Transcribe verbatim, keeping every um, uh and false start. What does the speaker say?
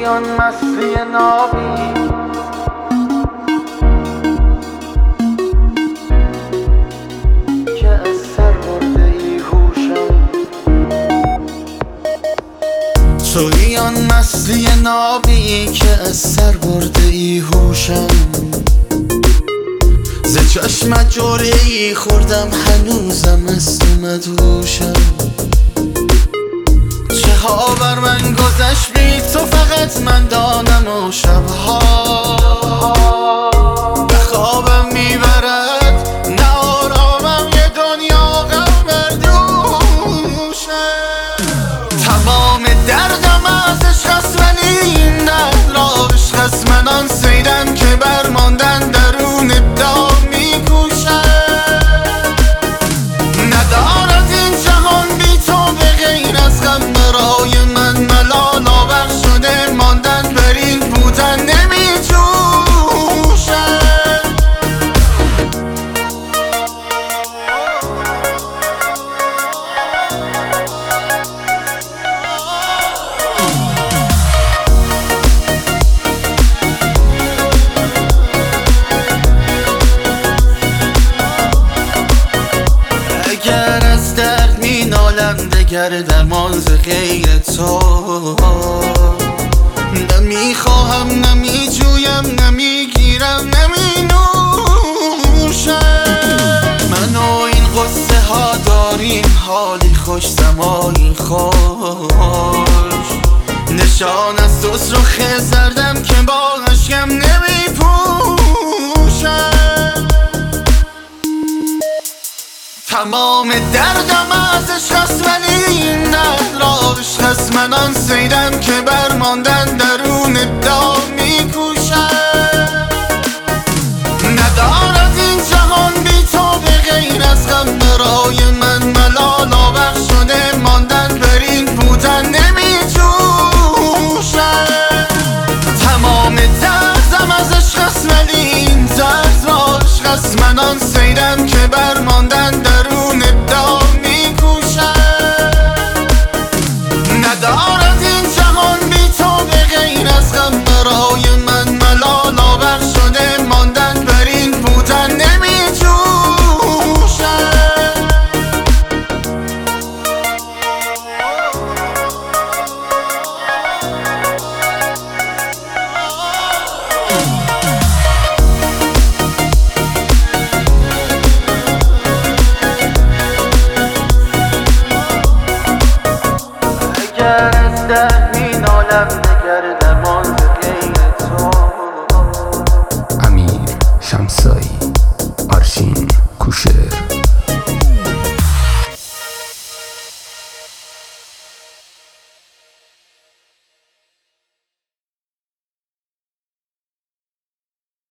آن مستی نابی که از سر برده ای هوشم، تویی آن مستی نابی که از سر برده ای هوشم. ز چشمت جوری ای خوردم هنوزم از تو مدهوشم. چه ها بر من گذشت بی تو فقط من دانم و شبها به خوابم میبرد نه آرامم یه دنیا غم بر دوشم. تمام دردم از عشق است ولی این درد را عشق است. من آن صیدم که برماندن درون ابداع میکوشم. ندارد این جهان بی تو به غیر از غم برای من ملال آور شده. ماندن بر این بودن نمیجوشم. اگر از درد می نالم دگر درمان ز غیر تو نمیخواهم، نمیجویم، نمیگیرم، نمی نوشم. من و این قصه ها داریم حالی خوش زمانی خوش. نشان از دوست رو خزردم که با اشکم نمی پوشم. تمام دردم از عشق است ولی این درد را عشق است. من آن صیدم که برماندن درون ابداع میکوشم. ندارد این جهان بی تو به غیر از غم برای من ملال آور شده. ماندن بر این بودن نمیجوشم. تمام دردم از عشق است ولی این درد را عشق است. من آن صیدم که برماندن درون ابداع میکوشم. ندارد این جهان بی تو به غیر از غم برای من ملال آور شده. ماندن بر این بودن نمیجوشم. اگر از درد می نالم